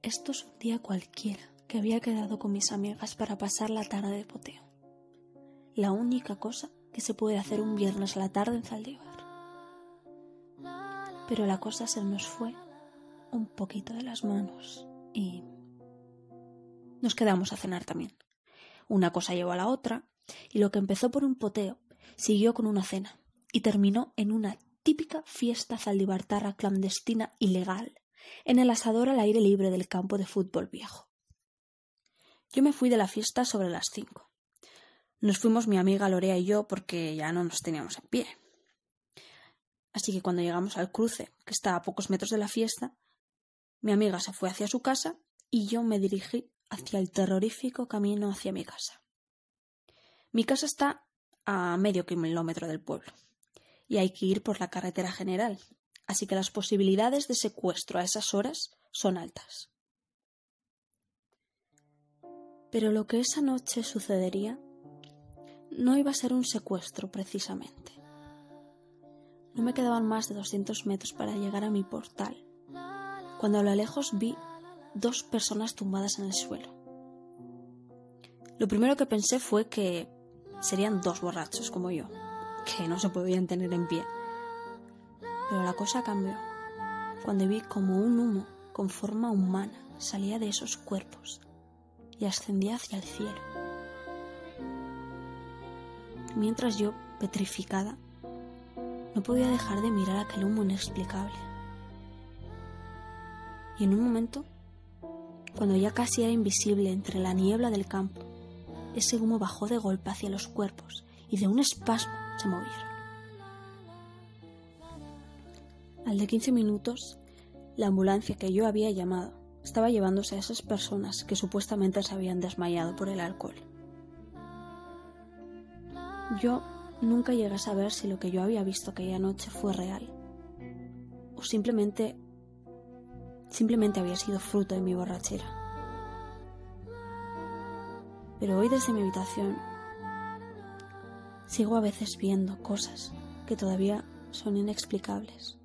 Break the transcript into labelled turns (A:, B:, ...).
A: esto es un día cualquiera que había quedado con mis amigas para pasar la tarde de poteo. La única cosa que se puede hacer un viernes a la tarde en Zaldívar. Pero la cosa se nos fue un poquito de las manos y nos quedamos a cenar también. Una cosa llevó a la otra y lo que empezó por un poteo siguió con una cena y terminó en una típica fiesta zaldibartarra clandestina ilegal en el asador al aire libre del campo de fútbol viejo. Yo me fui de la fiesta sobre las 5. Nos fuimos mi amiga Lorea y yo porque ya no nos teníamos en pie. Así que cuando llegamos al cruce, que está a pocos metros de la fiesta, mi amiga se fue hacia su casa y yo me dirigí hacia el terrorífico camino hacia mi casa. Mi casa está a medio kilómetro del pueblo y hay que ir por la carretera general, así que las posibilidades de secuestro a esas horas son altas. Pero lo que esa noche sucedería no iba a ser un secuestro precisamente. No me quedaban más de 200 metros para llegar a mi portal, cuando a lo lejos vi 2 personas tumbadas en el suelo. Lo primero que pensé fue que serían 2 borrachos como yo, que no se podían tener en pie. Pero la cosa cambió cuando vi como un humo con forma humana salía de esos cuerpos y ascendía hacia el cielo. Mientras yo, petrificada, no podía dejar de mirar aquel humo inexplicable. Y en un momento, cuando ya casi era invisible entre la niebla del campo, ese humo bajó de golpe hacia los cuerpos y de un espasmo se movieron. Al de 15 minutos, la ambulancia que yo había llamado estaba llevándose a esas personas que supuestamente se habían desmayado por el alcohol. Yo nunca llegué a saber si lo que yo había visto aquella noche fue real o simplemente había sido fruto de mi borrachera. Pero hoy desde mi habitación sigo a veces viendo cosas que todavía son inexplicables.